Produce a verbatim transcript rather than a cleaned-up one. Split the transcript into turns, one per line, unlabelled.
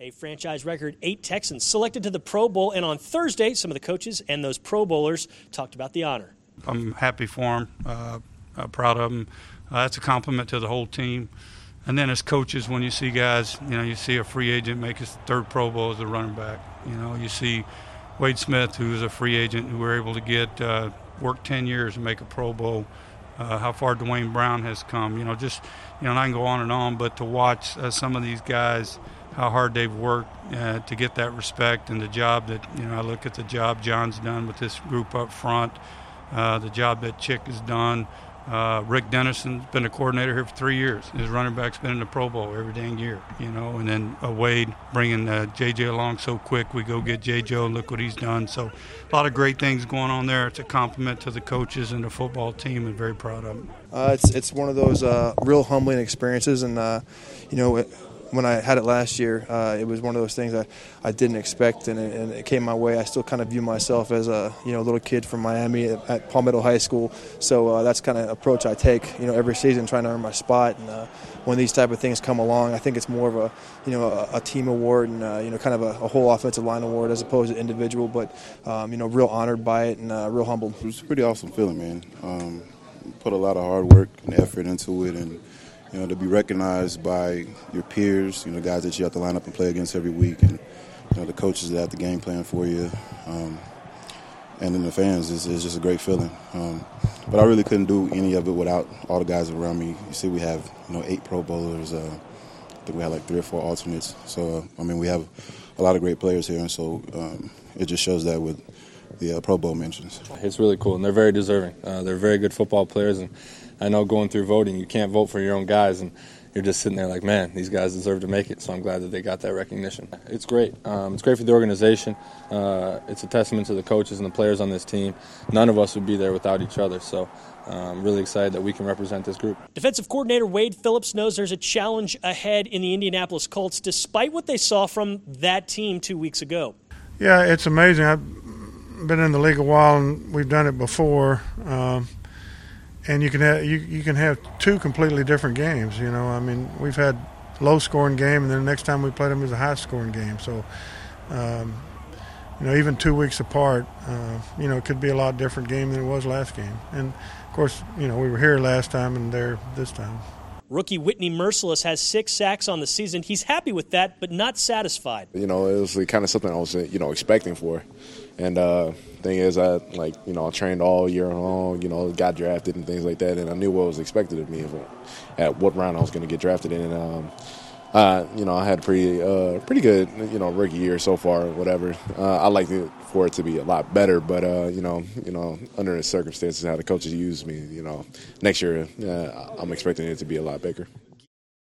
A franchise record eight Texans selected to the Pro Bowl, and on Thursday, some of the coaches and those Pro Bowlers talked about the honor.
I'm happy for them, uh, uh, proud of them. Uh, that's a compliment to the whole team. And then as coaches, when you see guys, you know, you see a free agent make his third Pro Bowl as a running back. You know, you see Wade Smith, who's a free agent, who we're able to get, uh, work ten years and make a Pro Bowl. Uh, how far Dwayne Brown has come, you know, just, you know, and I can go on and on, but to watch uh, some of these guys, how hard they've worked uh, to get that respect, and the job that, you know, I look at the job John's done with this group up front, uh, the job that Chick has done. Uh, Rick Dennison's been a coordinator here for three years. His running back's been in the Pro Bowl every dang year, you know. And then uh, Wade bringing uh, J J along so quick. We go get J J, and look what he's done. So a lot of great things going on there. It's a compliment to the coaches and the football team, and very proud of them.
Uh, it's it's one of those uh, real humbling experiences, and uh, you know. It, When I had it last year, uh, it was one of those things I, I didn't expect, and it, and it came my way. I still kind of view myself as a you know little kid from Miami at, at Palmetto High School, so uh, that's kind of approach I take you know every season, trying to earn my spot. And uh, when these type of things come along, I think it's more of a you know a, a team award, and uh, you know kind of a, a whole offensive line award as opposed to individual. But um, you know real honored by it, and uh, real humbled.
It was a pretty awesome feeling, man. Um, put a lot of hard work and effort into it, and you know, to be recognized by your peers, you know, guys that you have to line up and play against every week, and you know, the coaches that have the game plan for you, um, and then the fans, is is just a great feeling. Um, but I really couldn't do any of it without all the guys around me. You see, we have you know eight Pro Bowlers. Uh, I think we had like three or four alternates. So uh, I mean, we have a lot of great players here, and so um, it just shows that with the uh, Pro Bowl mentions.
It's really cool, and they're very deserving. Uh, they're very good football players, and I know going through voting, you can't vote for your own guys, and you're just sitting there like, man, these guys deserve to make it, so I'm glad that they got that recognition. It's great. Um, it's great for the organization. Uh, it's a testament to the coaches and the players on this team. None of us would be there without each other, so I'm really excited that we can represent this group.
Defensive coordinator Wade Phillips knows there's a challenge ahead in the Indianapolis Colts, despite what they saw from that team two weeks ago.
Yeah, it's amazing. I've been in the league a while, and we've done it before. Um, And you can have you, you can have two completely different games. You know, I mean, we've had low-scoring game, and then the next time we played them was a high-scoring game. So, um, you know, even two weeks apart, uh, you know, it could be a lot different game than it was last game. And of course, you know, we were here last time and there this time.
Rookie Whitney Merciless has six sacks on the season. He's happy with that, but not satisfied.
You know, it was kind of something I was, you know, expecting for. And uh, thing is, I like, you know, I trained all year long. You know, got drafted and things like that, and I knew what was expected of me, at what round I was going to get drafted in. And um, uh, you know, I had a pretty, uh, pretty good, you know, rookie year so far. Whatever. Uh, I like it for it to be a lot better, but uh, you know, you know, under the circumstances how the coaches use me, you know, next year uh, I'm expecting it to be a lot bigger.